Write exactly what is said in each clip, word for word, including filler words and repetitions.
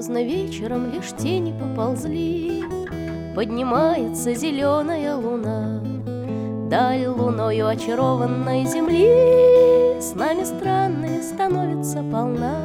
Поздно вечером лишь тени поползли, поднимается зеленая луна. Даль луною очарованной земли с нами странной становится полна.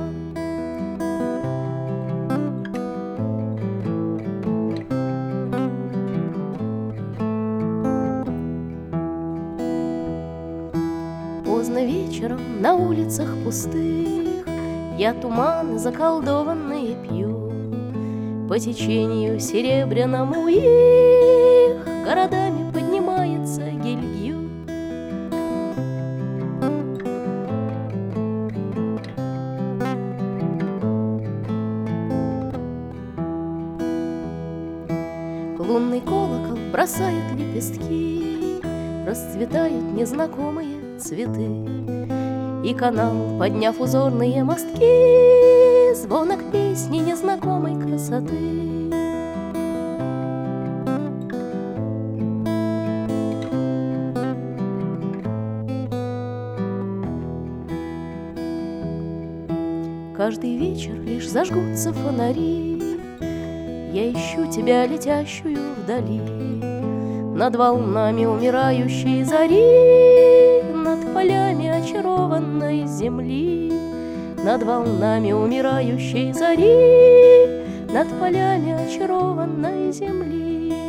Поздно вечером на улицах пустых я туманы заколдованные пью. По течению серебряному их городами поднимается Гильгю. Лунный колокол бросает лепестки, расцветают незнакомые цветы. И канал, подняв узорные мостки, звонок песни незнакомой красоты. Каждый вечер лишь зажгутся фонари, я ищу тебя, летящую вдали, над волнами умирающей зари, над полями очарованной земли, над волнами умирающей зари, над полями очарованной земли.